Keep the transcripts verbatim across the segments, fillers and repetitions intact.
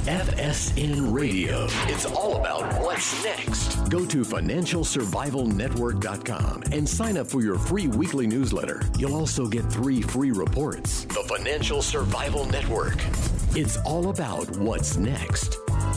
F S N Radio. It's all about what's next. Go to financial survival network dot com and sign up for your free weekly newsletter. You'll also get three free reports. The Financial Survival Network. It's all about what's next.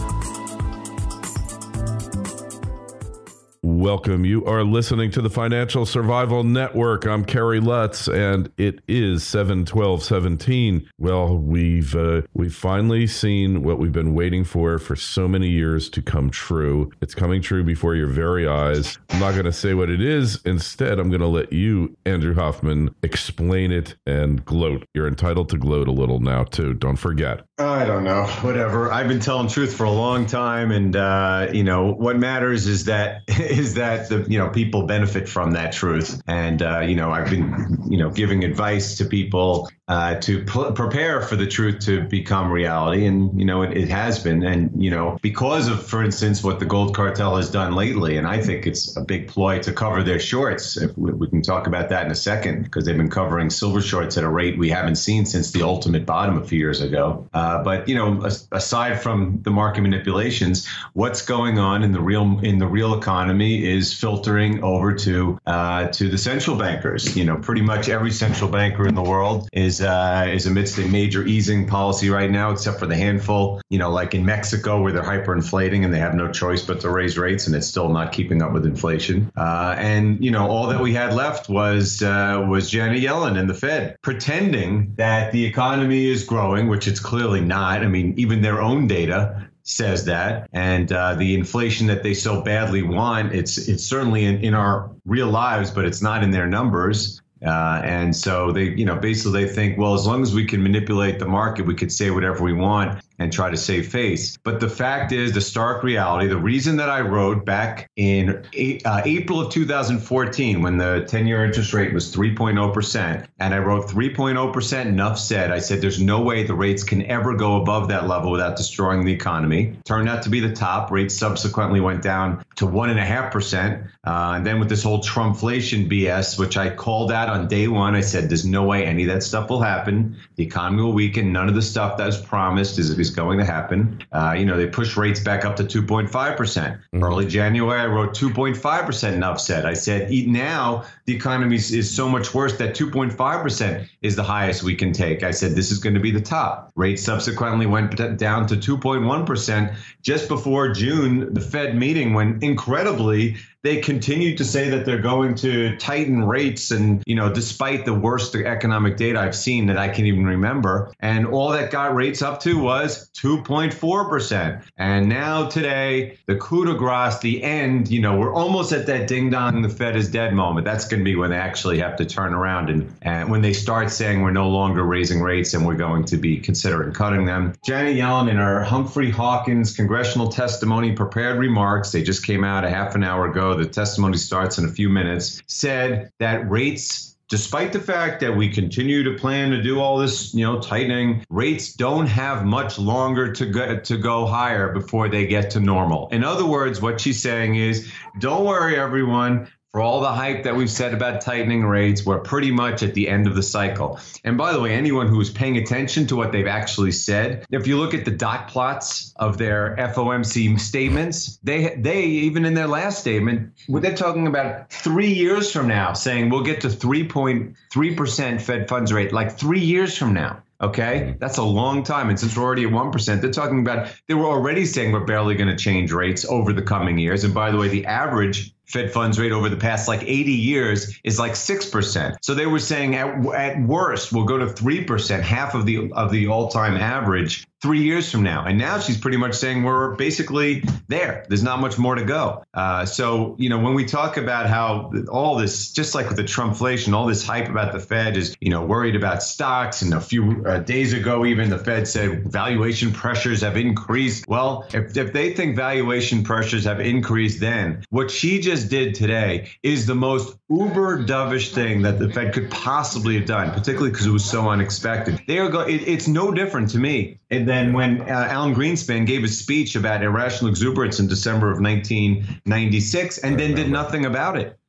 Welcome. You are listening to the Financial Survival Network. I'm Kerry Lutz, and it is seven twelve seventeen. Well, we've uh, we've finally seen what we've been waiting for for so many years to come true. It's coming true before your very eyes. I'm not going to say what it is. Instead, I'm going to let you, Andrew Hoffman, explain it and gloat. You're entitled to gloat a little now, too. Don't forget. I don't know. Whatever. I've been telling truth for a long time, and uh, you know what matters is that is that the you know people benefit from that truth. And uh, you know I've been you know giving advice to people uh, to p- prepare for the truth to become reality, and you know it, it has been. And you know because of, for instance, what the gold cartel has done lately, and I think it's a big ploy to cover their shorts. If we, we can talk about that in a second, because they've been covering silver shorts at a rate we haven't seen since the ultimate bottom a few years ago. Uh, Uh, but, you know, aside from the market manipulations, what's going on in the real in the real economy is filtering over to uh, to the central bankers. You know, pretty much every central banker in the world is uh, is amidst a major easing policy right now, except for the handful, you know, like in Mexico, where they're hyperinflating and they have no choice but to raise rates, and it's still not keeping up with inflation. Uh, and, you know, all that we had left was uh, was Janet Yellen and the Fed pretending that the economy is growing, which it's clearly not. I mean, even their own data says that. And uh, the inflation that they so badly want, it's it's certainly in, in our real lives, but it's not in their numbers. Uh, and so they, you know, basically they think, well, as long as we can manipulate the market, we could say whatever we want and try to save face. But the fact is, the stark reality, the reason that I wrote back in uh, April of two thousand fourteen, when the ten-year interest rate was three point oh percent, and I wrote three point oh percent, enough said, I said, there's no way the rates can ever go above that level without destroying the economy. Turned out to be the top. Rates subsequently went down to one point five percent. Uh, and then with this whole Trumpflation B S, which I called out on day one, I said, there's no way any of that stuff will happen. The economy will weaken. None of the stuff that was promised is, is going to happen. Uh, you know, they pushed rates back up to two point five percent. Mm-hmm. Early January, I wrote two point five percent, enough said. I said, now the economy is so much worse that two point five percent is the highest we can take. I said, this is going to be the top. Rates subsequently went down to two point one percent just before June, the Fed meeting, when incredibly, they continued to say that they're going to tighten rates. And, you know, despite the worst economic data I've seen that I can even remember, and all that got rates up to was two point four percent. And now today, the coup de grace, the end, you know, we're almost at that ding dong, the Fed is dead moment. That's going to be when they actually have to turn around and, and when they start saying we're no longer raising rates and we're going to be considering cutting them. Janet Yellen, in her Humphrey Hawkins congressional testimony prepared remarks, they just came out a half an hour ago, the testimony starts in a few minutes, said that rates, despite the fact that we continue to plan to do all this, you know, tightening, rates don't have much longer to go, to go higher before they get to normal. In other words, what she's saying is, don't worry, everyone. For all the hype that we've said about tightening rates, we're pretty much at the end of the cycle. And by the way, anyone who is paying attention to what they've actually said, if you look at the dot plots of their F O M C statements, they they even in their last statement, they're talking about three years from now, saying we'll get to three point three percent Fed funds rate, like three years from now. OK, that's a long time. And since we're already at one percent, they're talking about they were already saying we're barely going to change rates over the coming years. And by the way, the average Fed funds rate over the past like eighty years is like six percent. So they were saying at, at worst, we'll go to three percent, half of the of the all time average three years from now. And now she's pretty much saying we're basically there. There's not much more to go. Uh, so, you know, when we talk about how all this, just like with the Trumpflation, all this hype about the Fed is, you know, worried about stocks. And a few uh, days ago, even the Fed said valuation pressures have increased. Well, if, if they think valuation pressures have increased, then what she just did today is the most uber dovish thing that the Fed could possibly have done, particularly because it was so unexpected. They are go- it, it's no different to me. And then when uh, Alan Greenspan gave a speech about irrational exuberance in December of nineteen ninety-six and then did nothing about it.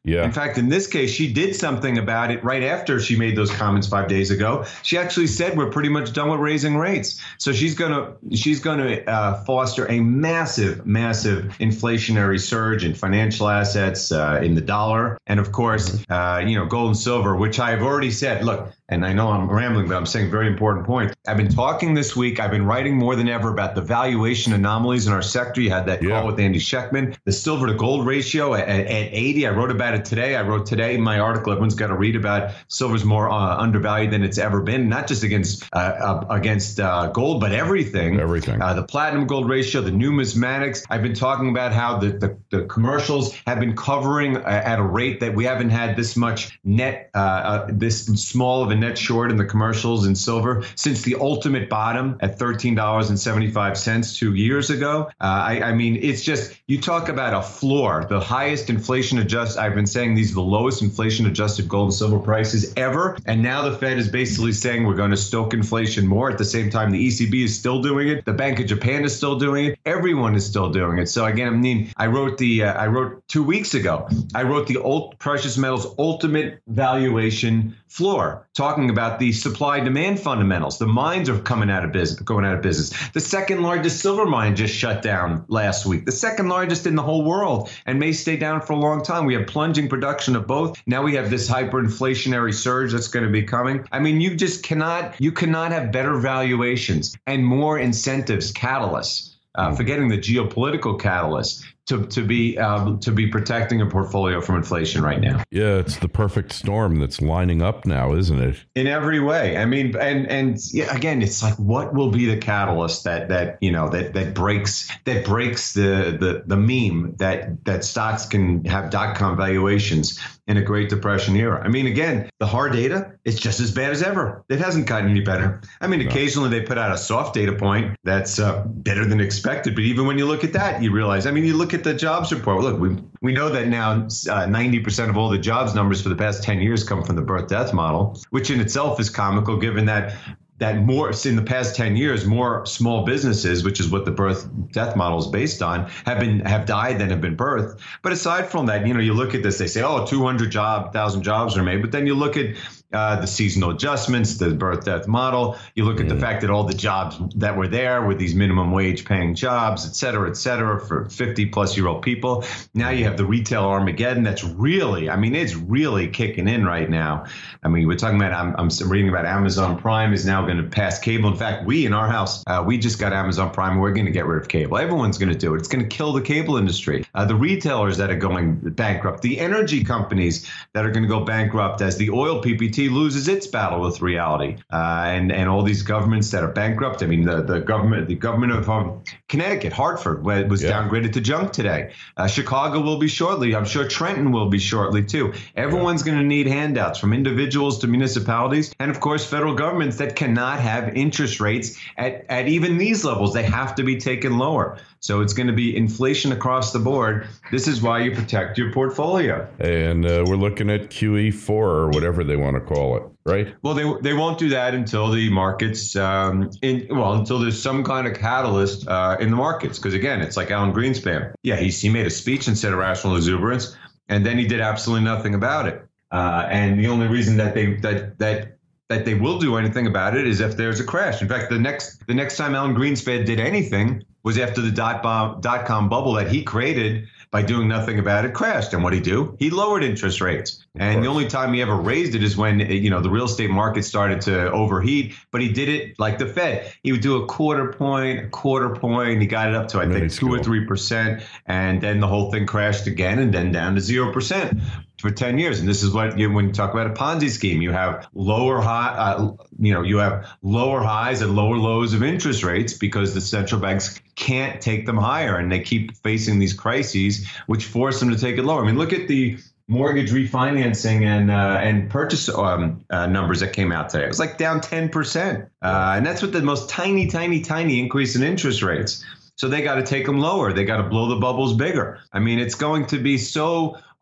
Yeah. In fact, in this case, she did something about it right after she made those comments five days ago. She actually said we're pretty much done with raising rates. So she's going to she's going to uh, foster a massive, massive inflationary surge in financial assets, uh, in the dollar. And of course, uh, you know, gold and silver, which I've already said, look, and I know I'm rambling, but I'm saying a very important point. I've been talking this week. I've been writing more than ever about the valuation anomalies in our sector. You had that yeah. call with Andy Schectman. The silver to gold ratio at, at eighty. I wrote about it today. I wrote today in my article. Everyone's got to read about silver's more uh, undervalued than it's ever been, not just against uh, uh, against uh, gold, but everything. Everything. Uh, the platinum gold ratio, the numismatics. I've been talking about how the, the, the commercials have been covering uh, at a rate that we haven't had this much net, uh, uh, this small of a net short in the commercials in silver since the ultimate bottom at thirteen dollars and seventy-five cents two years ago. Uh, I, I mean, it's just, you talk about a floor, the highest inflation adjust. I've been saying these are the lowest inflation adjusted gold and silver prices ever. And now the Fed is basically saying we're going to stoke inflation more. At the same time, the E C B is still doing it. The Bank of Japan is still doing it. Everyone is still doing it. So again, I mean, I wrote the, uh, I wrote two weeks ago, I wrote the old precious metals ultimate valuation floor, talking about the supply demand fundamentals. The mines are coming out of business, going out of business. The second largest silver mine just shut down last week, the second largest in the whole world, and may stay down for a long time. We have plunging production of both. Now we have this hyperinflationary surge that's going to be coming. I mean, you just cannot, you cannot have better valuations and more incentives, catalysts, uh, forgetting the geopolitical catalysts, to to be um, to be protecting a portfolio from inflation right now. Yeah, it's the perfect storm that's lining up now, isn't it? In every way. I mean, and and yeah, again, it's like, what will be the catalyst that that you know that that breaks that breaks the the the meme that that stocks can have dot-com valuations in a Great Depression era. I mean, again, the hard data is just as bad as ever. It hasn't gotten any better. I mean, no. Occasionally they put out a soft data point that's uh, better than expected. But even when you look at that, you realize, I mean, you look at the jobs report. Look, we we know that now uh, ninety percent of all the jobs numbers for the past ten years come from the birth death model, which in itself is comical given that that more in the past ten years, more small businesses, which is what the birth death model is based on, have been have died than have been birthed. But aside from that, you know, you look at this, they say, oh, two hundred job, thousand jobs are made. But then you look at uh, the seasonal adjustments, the birth death model. You look at mm. the fact that all the jobs that were there were these minimum wage paying jobs, et cetera, et cetera, for fifty plus year old people. Now you have the retail Armageddon. That's really, I mean, it's really kicking in right now. I mean, we're talking about, I'm, I'm reading about Amazon Prime is now going to pass cable. In fact, we in our house, uh, we just got Amazon Prime. We're going to get rid of cable. Everyone's going to do it. It's going to kill the cable industry. Uh, the retailers that are going bankrupt, the energy companies that are going to go bankrupt as the oil P P T loses its battle with reality, uh, and and all these governments that are bankrupt. I mean, the, the government, the government of um, Connecticut, Hartford, was yeah. downgraded to junk today. Uh, Chicago will be shortly. I'm sure Trenton will be shortly too. Everyone's yeah. going to need handouts, from individuals to municipalities, and of course, federal governments that cannot have interest rates at, at even these levels. They have to be taken lower. So it's going to be inflation across the board. This is why you protect your portfolio. And uh, we're looking at Q E four or whatever they want to call it, right? Well, they they won't do that until the markets, um, in well, until there's some kind of catalyst uh, in the markets. Because again, it's like Alan Greenspan. Yeah, he he made a speech and said irrational exuberance, and then he did absolutely nothing about it. Uh, and the only reason that they that that that they will do anything about it is if there's a crash. In fact, the next the next time Alan Greenspan did anything was after the dot bomb, dot com bubble that he created by doing nothing about it crashed. And what did he do? He lowered interest rates. And the only time he ever raised it is when, you know, the real estate market started to overheat. But he did it like the Fed. He would do a quarter point, a quarter point. He got it up to, I think, two or three percent. And then the whole thing crashed again and then down to zero percent. For ten years. And this is what you, when you talk about a Ponzi scheme, you have lower high, uh, you know, you have lower highs and lower lows of interest rates because the central banks can't take them higher, and they keep facing these crises, which force them to take it lower. I mean, look at the mortgage refinancing and uh, and purchase um, uh, numbers that came out today. It was like down ten percent, uh, and that's with the most tiny, tiny, tiny increase in interest rates. So they got to take them lower. They got to blow the bubbles bigger. I mean, it's going to be so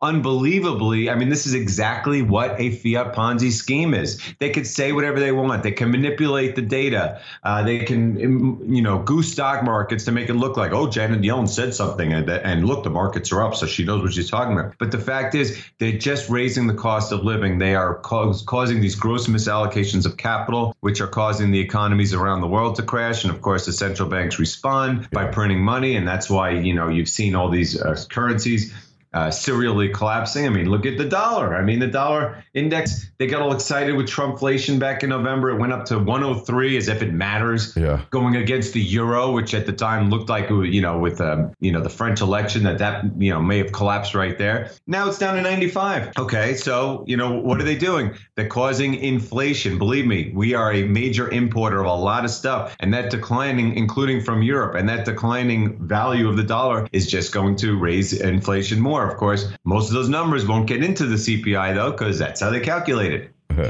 unbelievably, I mean, this is exactly what a fiat Ponzi scheme is. They could say whatever they want. They can manipulate the data. Uh, they can, you know, goose stock markets to make it look like, oh, Janet Yellen said something, and, and look, the markets are up, so she knows what she's talking about. But the fact is, they're just raising the cost of living. They are cause, causing these gross misallocations of capital, which are causing the economies around the world to crash. And of course, the central banks respond by printing money. And that's why, you know, you've seen all these uh, currencies Uh, serially collapsing. I mean, look at the dollar. I mean, the dollar index, they got all excited with Trumpflation back in November. It went up to one oh three as if it matters. Yeah. Going against the euro, which at the time looked like, you know, with, um, you know, the French election that that, you know, may have collapsed right there. Now it's down to ninety-five. Okay. So, you know, what are they doing? They're causing inflation. Believe me, we are a major importer of a lot of stuff, and that declining, including from Europe, and that declining value of the dollar is just going to raise inflation more. Of course, most of those numbers won't get into the C P I, though, because that's how they calculate it.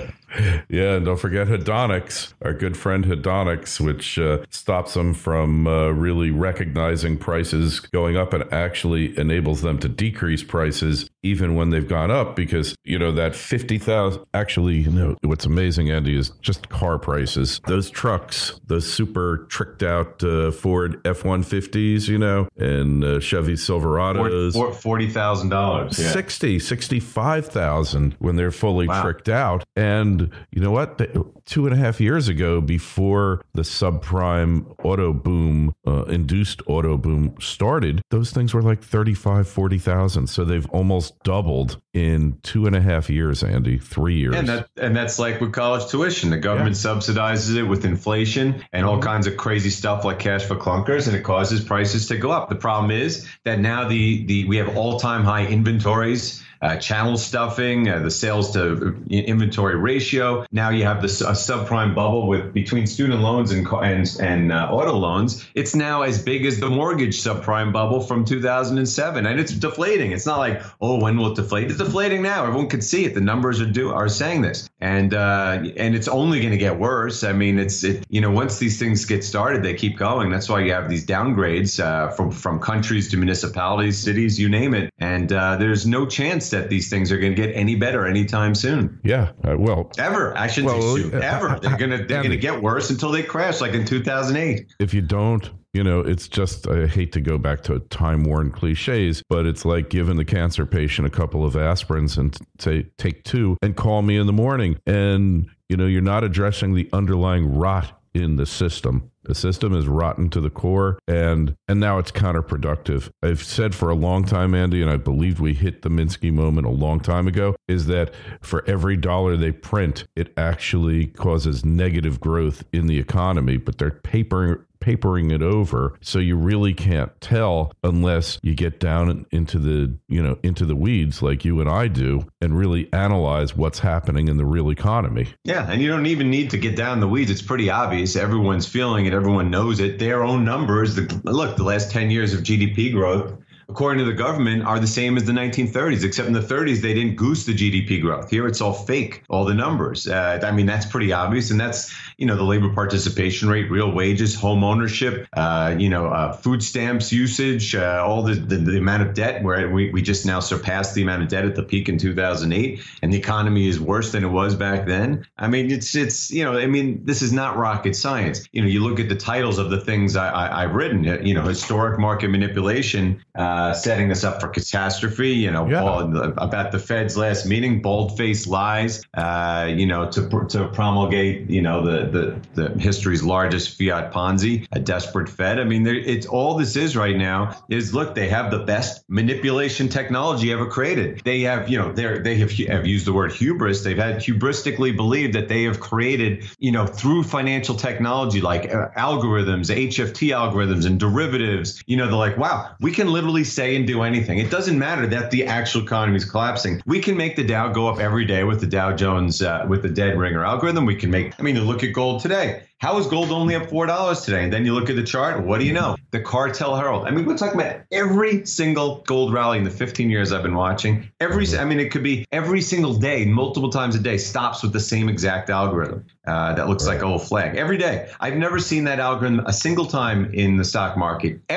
Yeah, and don't forget Hedonics, our good friend Hedonics, which uh, stops them from uh, really recognizing prices going up and actually enables them to decrease prices even when they've gone up, because, you know, that fifty thousand, actually, you know, what's amazing, Andy, is just car prices. Those trucks, those super tricked out uh, Ford F one fifties, you know, and uh, Chevy Silverados. forty thousand dollars. Yeah. sixty, sixty-five thousand when they're fully wow. tricked out. And you know what? Two and a half years ago, before the subprime auto boom, uh, induced auto boom started, those things were like thirty-five, forty thousand. So they've almost doubled in two and a half years, Andy, three years. And that and that's like with college tuition. The government yeah. subsidizes it with inflation and all mm-hmm. kinds of crazy stuff like cash for clunkers, and it causes prices to go up. The problem is that now the the we have all-time high inventories. Uh, channel stuffing, uh, the sales to inventory ratio. Now you have this uh, subprime bubble with between student loans and and, and uh, auto loans. It's now as big as the mortgage subprime bubble from two thousand seven, and it's deflating. It's not like, oh, when will it deflate? It's deflating now. Everyone can see it. The numbers are do are saying this, and uh, and it's only going to get worse. I mean, it's it, you know, once these things get started, they keep going. That's why you have these downgrades uh, from from countries to municipalities, cities, you name it, and uh, there's no chance that these things are going to get any better anytime soon. Yeah, uh, well, ever. I shouldn't well, say soon. Ever. Uh, they're going to they're going to get worse until they crash, like in two thousand eight. If you don't, you know, it's just, I hate to go back to time-worn cliches, but it's like giving the cancer patient a couple of aspirins and say, take two and call me in the morning. And, you know, you're not addressing the underlying rot in the system. The system is rotten to the core, and and now it's counterproductive. I've said for a long time, Andy, and I believed we hit the Minsky moment a long time ago, is that for every dollar they print, it actually causes negative growth in the economy, but they're papering papering it over, so you really can't tell unless you get down into the, you know, into the weeds like you and I do and really analyze what's happening in the real economy. Yeah, and you don't even need to get down the weeds. It's pretty obvious. Everyone's feeling it. Everyone knows it. Their own numbers, the, look, the last ten years of G D P growth, according to the government, are the same as the nineteen thirties, except in the thirties, they didn't goose the G D P growth. Here, it's all fake, all the numbers. Uh, I mean, that's pretty obvious. And that's, you know, the labor participation rate, real wages, home ownership, uh, you know, uh, food stamps usage, uh, all the, the, the amount of debt, where we, we just now surpassed the amount of debt at the peak in two thousand eight. And the economy is worse than it was back then. I mean, it's, it's you know, I mean, this is not rocket science. You know, you look at the titles of the things I, I, I've written, you know, historic market manipulation, uh, setting us up for catastrophe, you know, yeah. all, about the Fed's last meeting, bold-faced lies, uh, you know, to to promulgate, you know, the, the, the history's largest fiat Ponzi, a desperate Fed. I mean, it's all this is right now is, look, they have the best manipulation technology ever created. They have, you know, they're, they have, have used the word hubris. They've had hubristically believed that they have created, you know, through financial technology, like uh, algorithms, H F T algorithms and derivatives, you know, they're like, wow, we can literally say and do anything. It doesn't matter that the actual economy is collapsing. We can make the Dow go up every day with the Dow Jones, uh, with the dead ringer algorithm. We can make, I mean, you look at gold today. How is gold only up four dollars today? And then you look at the chart. What do you know? The Cartel Herald. I mean, we're talking about every single gold rally in the fifteen years I've been watching. Every, I mean, it could be every single day, multiple times a day, stops with the same exact algorithm uh, that looks like a little flag every day. I've never seen that algorithm a single time in the stock market ever.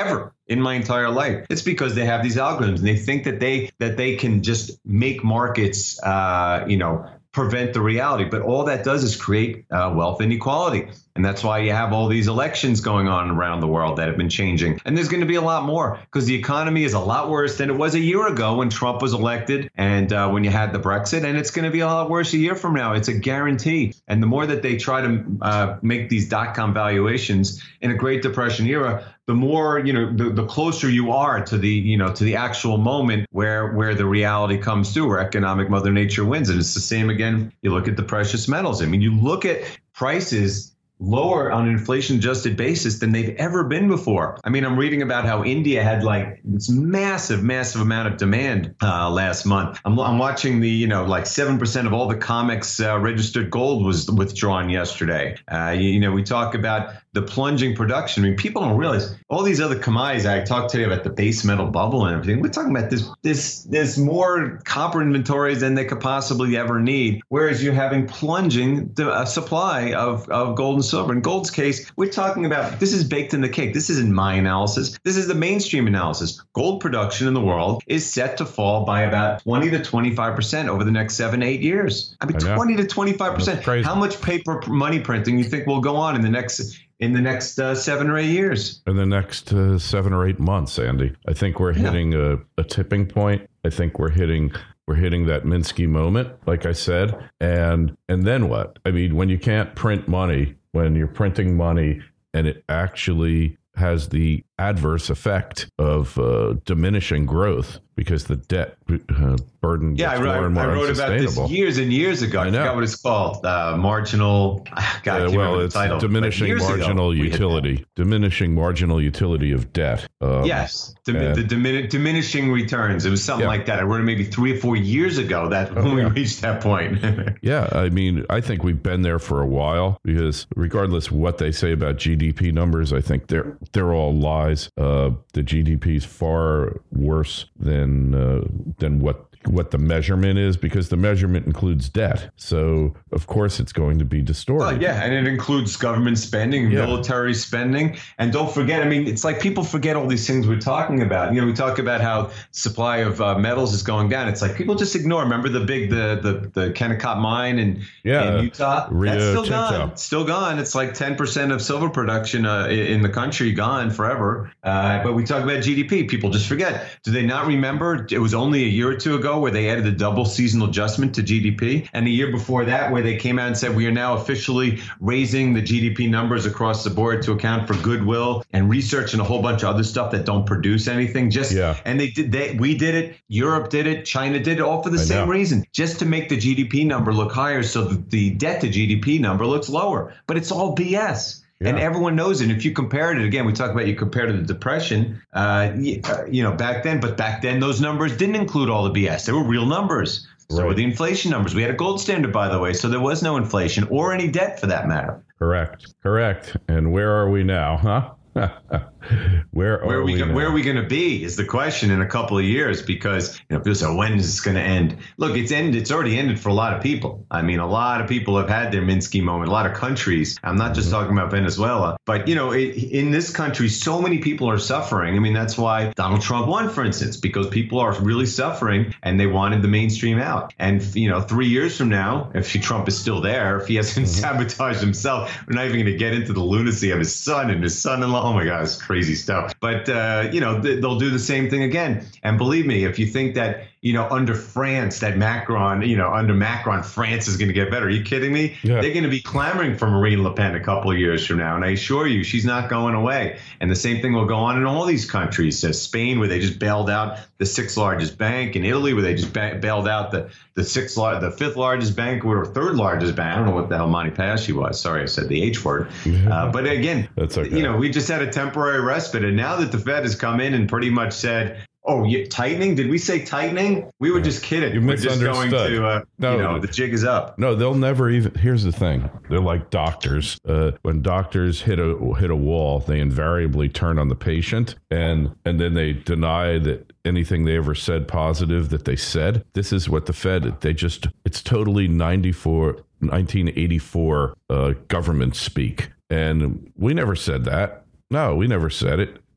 in my entire life. It's because they have these algorithms and they think that they that they can just make markets, uh, you know, prevent the reality. But all that does is create uh, wealth inequality. And that's why you have all these elections going on around the world that have been changing. And there's going to be a lot more because the economy is a lot worse than it was a year ago when Trump was elected and uh, when you had the Brexit. And it's going to be a lot worse a year from now. It's a guarantee. And the more that they try to uh, make these dot-com valuations in a Great Depression era, the more, you know, the, the closer you are to the, you know, to the actual moment where where the reality comes through, where economic Mother Nature wins. And it's the same again. You look at the precious metals. I mean, you look at prices lower on an inflation-adjusted basis than they've ever been before. I mean, I'm reading about how India had like this massive, massive amount of demand uh, last month. I'm, I'm watching the, you know, like seven percent of all the COMEX uh, registered gold was withdrawn yesterday. Uh, you, you know, we talk about the plunging production. I mean, people don't realize all these other commodities. I talked today about the base metal bubble and everything. We're talking about this, this, there's more copper inventories than they could possibly ever need. Whereas you're having plunging the uh, supply of, of gold and silver. In gold's case, we're talking about, this is baked in the cake. This isn't my analysis. This is the mainstream analysis. Gold production in the world is set to fall by about twenty to twenty-five percent over the next seven, eight years. I mean, I twenty to twenty-five percent. How much paper money printing you think will go on in the next in the next uh, seven or eight years? In the next uh, seven or eight months, Andy. I think we're hitting yeah. a, a tipping point. I think we're hitting we're hitting that Minsky moment, like I said. And and then what? I mean, when you can't print money, when you're printing money and it actually has the adverse effect of uh, diminishing growth because the debt uh, burden yeah, gets I wrote, more and more I wrote about this years and years ago. I, I forgot what it's called. Uh, marginal. God, uh, well, it's title, diminishing marginal utility. Diminishing marginal utility of debt. Um, yes, Dim- and, the dimin- diminishing returns. It was something yeah. like that. I wrote it maybe three or four years ago. That when oh, we yeah. reached that point. yeah, I mean, I think we've been there for a while because regardless of what they say about G D P numbers, I think they're they're all lies. Uh, the G D P is far worse than uh, than what what the measurement is because the measurement includes debt. So, of course, it's going to be distorted. Well, yeah, and it includes government spending, yeah. military spending. And don't forget, I mean, it's like people forget all these things we're talking about. You know, we talk about how supply of uh, metals is going down. It's like people just ignore. Remember the big, the the, the Kennecott mine in, yeah, in Utah? Rio That's still Tinto. gone. It's still gone. It's like ten percent of silver production uh, in the country gone forever. Uh, but we talk about G D P. People just forget. Do they not remember? It was only a year or two ago where they added the double seasonal adjustment to G D P. And the year before that, where they came out and said, we are now officially raising the G D P numbers across the board to account for goodwill and research and a whole bunch of other stuff that don't produce anything. Just yeah. And they did they we did it. Europe did it. China did it, all for the I same know. reason, just to make the G D P number look higher so that the debt to G D P number looks lower. But it's all B S. Yeah. And everyone knows it. If you compared it, again, we talk about you compare to the Depression, uh, you, uh, you know, back then. But back then, those numbers didn't include all the B S. They were real numbers. So right. were the inflation numbers. We had a gold standard, by the way. So there was no inflation or any debt for that matter. Correct. Correct. And where are we now, huh? Where are where are we, we where are we going to be is the question in a couple of years, because you know people say, when is this going to end? Look, it's ended. It's already ended for a lot of people. I mean, a lot of people have had their Minsky moment. A lot of countries. I'm not just mm-hmm. talking about Venezuela, but you know, it, in this country, so many people are suffering. I mean, that's why Donald Trump won, for instance, because people are really suffering and they wanted the mainstream out. And you know, three years from now, if Trump is still there, if he hasn't mm-hmm. sabotaged himself, we're not even going to get into the lunacy of his son and his son-in-law. Oh my God, it's crazy stuff. But, uh, you know, th- they'll do the same thing again. And believe me, if you think that, you know, under France, that Macron, you know, under Macron, France is going to get better. Are you kidding me? Yeah. They're going to be clamoring for Marine Le Pen a couple of years from now. And I assure you, she's not going away. And the same thing will go on in all these countries. So Spain, where they just bailed out the sixth largest bank, in Italy, where they just ba- bailed out the, the sixth, lar- the fifth largest bank, or third largest bank. I don't know what the hell Monte Paschi was. Sorry, I said the H word. Uh, but again, That's okay. you know, we just had a temporary respite. And now that the Fed has come in and pretty much said, oh, yeah, tightening? Did we say tightening? We were just kidding. You we're just going to, uh, no, you know, the jig is up. No, they'll never even. Here's the thing. They're like doctors. Uh, when doctors hit a hit a wall, they invariably turn on the patient, and and then they deny that anything they ever said positive that they said. This is what the Fed, they just, it's totally ninety-four, nineteen eighty-four uh, government speak. And we never said that. No, we never said it.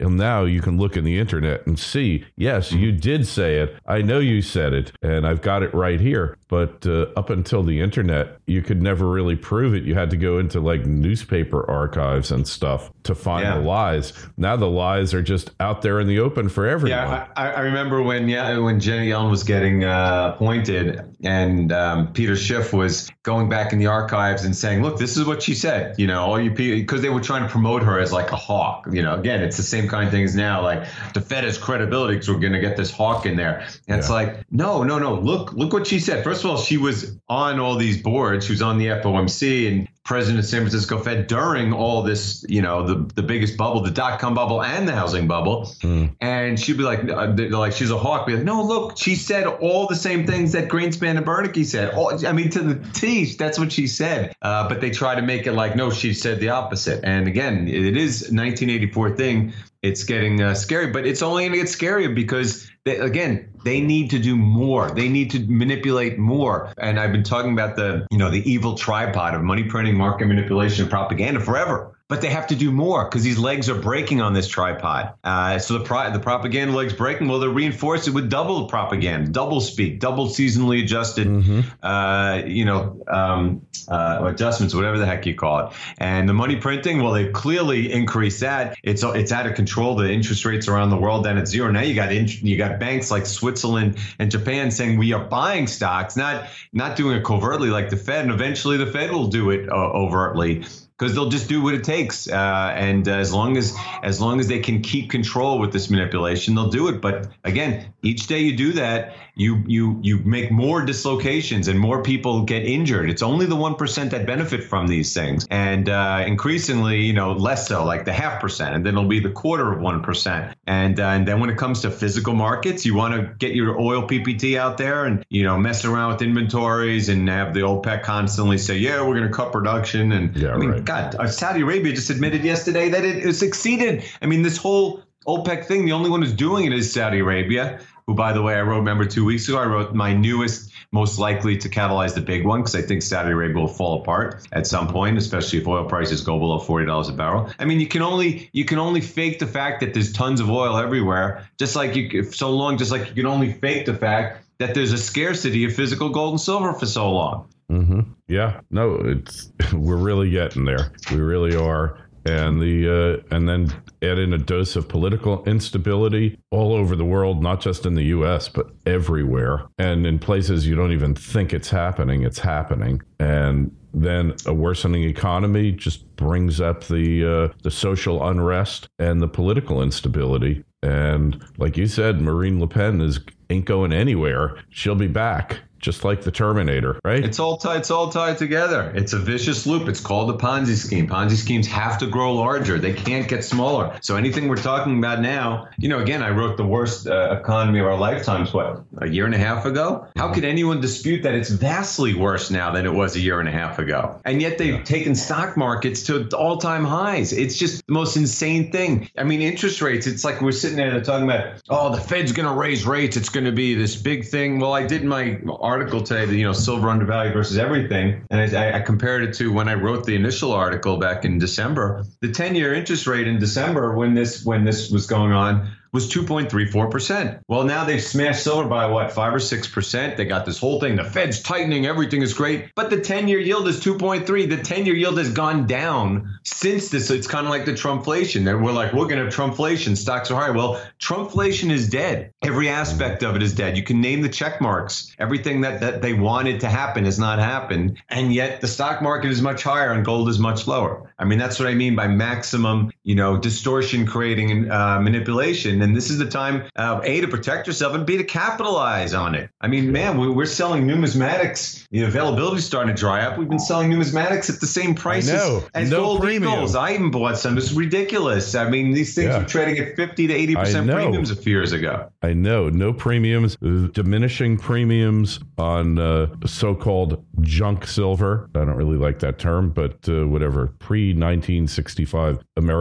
And now you can look in the internet and see, yes, you did say it. I know you said it, and I've got it right here. But uh, up until the internet, you could never really prove it. You had to go into like newspaper archives and stuff to find yeah. the lies. Now the lies are just out there in the open for everyone. Yeah, I, I remember when yeah when Janet Yellen was getting uh, appointed, and um, Peter Schiff was going back in the archives and saying, "Look, this is what she said." You know, all you people, because they were trying to promote her as like a hawk. You know, again, it's the same kind of thing as now. Like the Fed has credibility because we're going to get this hawk in there. And yeah. it's like, no, no, no. Look, look what she said. First of all, she was on all these boards. She was on the F O M C and president of San Francisco Fed during all this, you know, the, the biggest bubble, the dot-com bubble and the housing bubble. Mm. And she'd be like, they're like, she's a hawk. Be like, no, look, she said all the same things that Greenspan and Bernanke said. All, I mean, to the T, that's what she said. Uh, but they try to make it like, no, she said the opposite. And again, it is a nineteen eighty-four thing. It's getting uh, scary, but it's only going to get scarier because, they, again, they need to do more. They need to manipulate more. And I've been talking about the, you know, the evil tripod of money printing, market manipulation, and propaganda forever. But they have to do more because these legs are breaking on this tripod. Uh, so the pro- the propaganda legs breaking. Well, they're reinforced it with double propaganda, double speak, double seasonally adjusted, mm-hmm. uh, you know, um, uh, adjustments, whatever the heck you call it. And the money printing, well, they've clearly increased that. It's it's out of control. The interest rates around the world down at zero. Now you got in, you got banks like Switzerland and Japan saying we are buying stocks, not not doing it covertly like the Fed. And eventually the Fed will do it uh, overtly. Because they'll just do what it takes, uh, and uh, as long as as long as they can keep control with this manipulation, they'll do it. But again, each day you do that, you you you make more dislocations and more people get injured. It's only the one percent that benefit from these things, and uh, increasingly, you know, less so, like the half percent, and then it'll be the quarter of one percent. And uh, and then when it comes to physical markets, you want to get your oil P P T out there and you know mess around with inventories and have the OPEC constantly say, yeah, we're going to cut production, and yeah, I mean, right. God, Saudi Arabia just admitted yesterday that it, it succeeded. I mean, this whole OPEC thing, the only one who's doing it is Saudi Arabia, who, by the way, I wrote, remember two weeks ago, I wrote my newest, most likely to catalyze the big one, because I think Saudi Arabia will fall apart at some point, especially if oil prices go below forty dollars a barrel. I mean, you can only you can only fake the fact that there's tons of oil everywhere, just like you so long, just like you can only fake the fact that there's a scarcity of physical gold and silver for so long. Mm-hmm. Yeah, no, it's we're really getting there. We really are. And the uh, and then add in a dose of political instability all over the world, not just in the U S, but everywhere. And in places you don't even think it's happening, it's happening. And then a worsening economy just brings up the uh, the social unrest and the political instability. And like you said, Marine Le Pen is ain't going anywhere. She'll be back. Just like the Terminator, right? It's all tied. It's all tied together. It's a vicious loop. It's called a Ponzi scheme. Ponzi schemes have to grow larger. They can't get smaller. So anything we're talking about now, you know, again, I wrote the worst uh, economy of our lifetimes, what, a year and a half ago? How could anyone dispute that it's vastly worse now than it was a year and a half ago? And yet they've yeah. taken stock markets to all-time highs. It's just the most insane thing. I mean, interest rates, it's like we're sitting there talking about, oh, the Fed's going to raise rates. It's going to be this big thing. Well, I did my article today, you know, silver undervalued versus everything. And I, I compared it to when I wrote the initial article back in December. The ten-year interest rate in December when this when this was going on was two point three four percent. Well, now they've smashed silver by what, five or six percent. They got this whole thing. The Fed's tightening. Everything is great. But the ten-year yield is two point three. The ten-year yield has gone down since this. It's kind of like the Trumpflation. And we're like, we're going to have Trumpflation. Stocks are higher. Well, Trumpflation is dead. Every aspect of it is dead. You can name the check marks. Everything that, that they wanted to happen has not happened. And yet the stock market is much higher and gold is much lower. I mean, that's what I mean by maximum, you know, distortion creating uh, manipulation. And this is the time, uh, A, to protect yourself, and B, to capitalize on it. I mean, man, we, we're selling numismatics. The availability is starting to dry up. We've been selling numismatics at the same prices as no gold premium. eagles. I even bought some. It's ridiculous. I mean, these things yeah. were trading at fifty to eighty percent premiums a few years ago. I know. No premiums, diminishing premiums on uh, so-called junk silver. I don't really like that term, but uh, whatever. Pre nineteen sixty-five American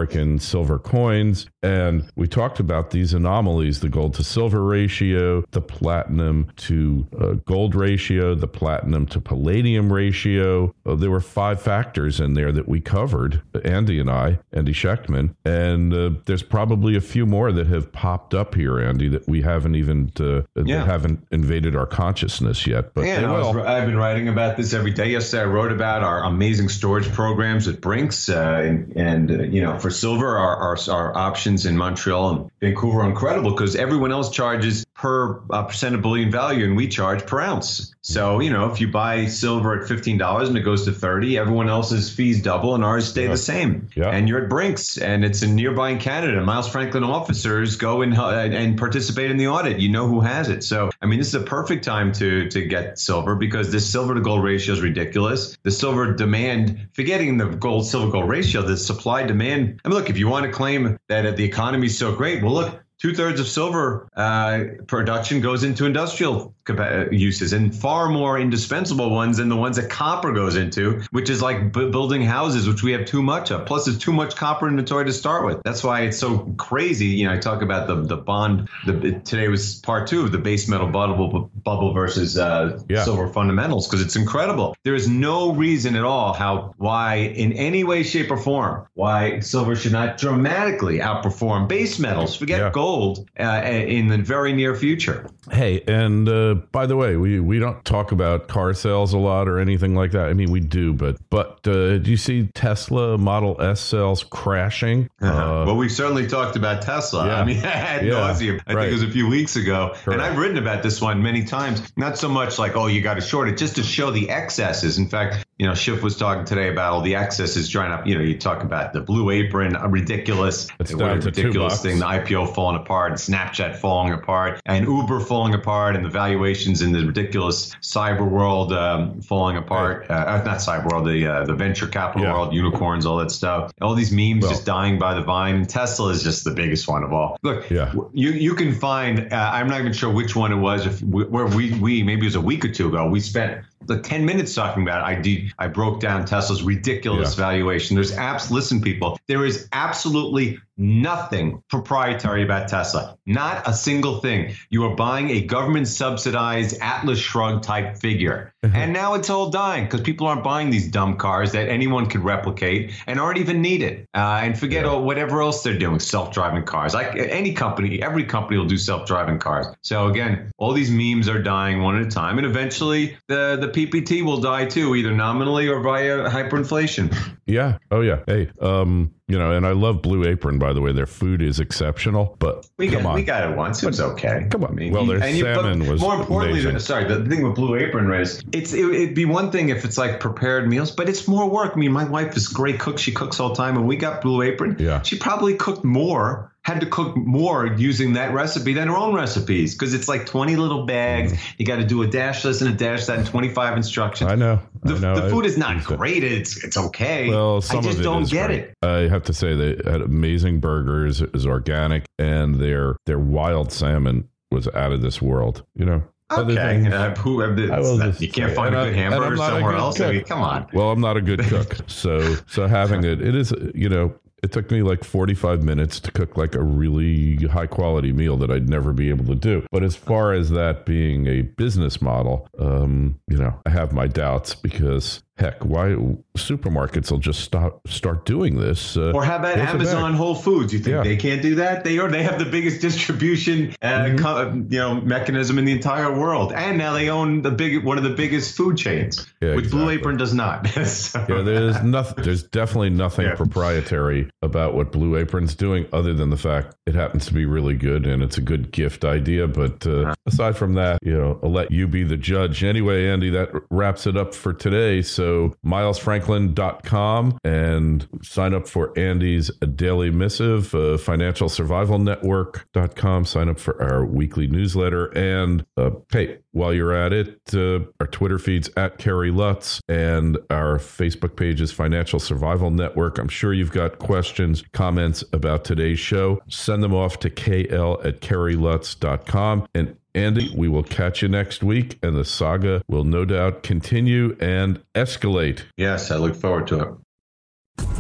like in silver coins. And we talked about these anomalies, the gold to silver ratio, the platinum to uh, gold ratio, the platinum to palladium ratio. Uh, there were five factors in there that we covered, Andy and I, Andy Schechtman. And uh, there's probably a few more that have popped up here, Andy, that we haven't even uh, yeah. that haven't invaded our consciousness yet. But yeah, they will. I was, I've been writing about this every day. Yesterday, I wrote about our amazing storage programs at Brinks, uh, and, and uh, you know, for silver, our, our our options in Montreal and Vancouver are incredible because everyone else charges per uh, percent of bullion value, and we charge per ounce. So, you know, if you buy silver at fifteen dollars and it goes to thirty, everyone else's fees double and ours stay yeah. the same. Yeah. And you're at Brinks, and it's in nearby in Canada. Miles Franklin officers go and uh, and participate in the audit. You know who has it. So, I mean, this is a perfect time to to get silver because this silver to gold ratio is ridiculous. The silver demand, forgetting the gold silver gold ratio, the supply demand. I mean, look, if you want to claim that the economy is so great, well, look. Two thirds of silver uh, production goes into industrial uses and far more indispensable ones than the ones that copper goes into, which is like b- building houses, which we have too much of. Plus, there's too much copper inventory to start with. That's why it's so crazy. You know, I talk about the the bond. The, today was part two of the base metal bubble bubble versus uh, yeah. silver fundamentals because it's incredible. There is no reason at all how why in any way, shape, or form why silver should not dramatically outperform base metals. Forget yeah. gold. Uh, in the very near future. Hey, and uh, by the way, we, we don't talk about car sales a lot or anything like that. I mean, we do, but but uh, do you see Tesla Model S sales crashing? Uh-huh. Uh, well, we've certainly talked about Tesla. Yeah. I mean, ad yeah. nauseum. I right. think it was a few weeks ago. Correct. And I've written about this one many times. Not so much like, oh, you got to short it, just to show the excesses. In fact, you know, Schiff was talking today about all the excesses trying to, you know, you talk about the Blue Apron, a ridiculous, it's what a ridiculous thing, the I P O falling apart, Snapchat falling apart, and Uber falling apart, and the valuations in the ridiculous cyber world um, falling apart. Right. Uh, not cyber world, the uh, the venture capital yeah. world, unicorns, all that stuff. All these memes well, just dying by the vine. Tesla is just the biggest one of all. Look, yeah. you you can find. Uh, I'm not even sure which one it was. If we, where we we maybe it was a week or two ago. We spent like ten minutes talking about it. I did. I broke down Tesla's ridiculous yeah. valuation. There's apps. Listen, people, there is absolutely nothing proprietary about Tesla. Not a single thing. You are buying a government subsidized Atlas Shrugged type figure. And now it's all dying because people aren't buying these dumb cars that anyone could replicate and aren't even needed. Uh, and forget yeah. all, whatever else they're doing, self-driving cars. Like any company, every company will do self-driving cars. So again, all these memes are dying one at a time. And eventually the, the P P T will die too, either nominally or via hyperinflation. Yeah. Oh, yeah. Hey, um, you know, and I love Blue Apron, by the way. Their food is exceptional, but we come got, on. We got it once. It was okay. Come on. I mean, well, their and salmon you, was more importantly, amazing. Sorry, the thing with Blue Apron is it's it, it'd be one thing if it's like prepared meals, but it's more work. I mean, my wife is a great cook. She cooks all the time, and we got Blue Apron. Yeah. She probably cooked more. Had to cook more using that recipe than her own recipes because it's like twenty little bags. Mm. You got to do a dash this and a dash that and twenty-five instructions. I know. The, I know. the food I, is not great. It's it's okay. Well, some I just of it don't is get great. it. I have to say they had amazing burgers. It was organic, and their their wild salmon was out of this world. You know. Okay, uh, who have the, that, you can't find a good hamburger somewhere else. I mean, come on. Well, I'm not a good cook, so so having it, it is, you know, it took me like forty-five minutes to cook like a really high quality meal that I'd never be able to do. But as far as that being a business model, um, you know, I have my doubts because. Heck, why supermarkets will just stop start doing this? Uh, or how about Amazon Whole Foods? You think yeah. they can't do that? They are. They have the biggest distribution, uh, mm-hmm. co- you know, mechanism in the entire world, and now they own the big one of the biggest food chains, yeah, which exactly. Blue Apron does not. so, yeah, there's nothing. There's definitely nothing yeah. proprietary about what Blue Apron's doing, other than the fact it happens to be really good and it's a good gift idea. But uh, uh-huh. aside from that, you know, I'll let you be the judge. Anyway, Andy, that wraps it up for today. So. So miles franklin dot com and sign up for Andy's daily missive, uh, financial survival network dot com. Sign up for our weekly newsletter. And uh, hey, while you're at it, uh, our Twitter feed's at Kerry Lutz and our Facebook page is Financial Survival Network. I'm sure you've got questions, comments about today's show. Send them off to K L at kerry lutz dot com. And Andy, we will catch you next week, and the saga will no doubt continue and escalate. Yes, I look forward to it.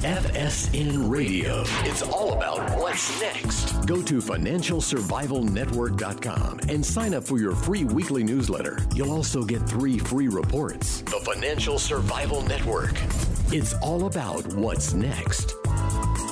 F S N Radio. It's all about what's next. Go to financial survival network dot com and sign up for your free weekly newsletter. You'll also get three free reports. The Financial Survival Network. It's all about what's next.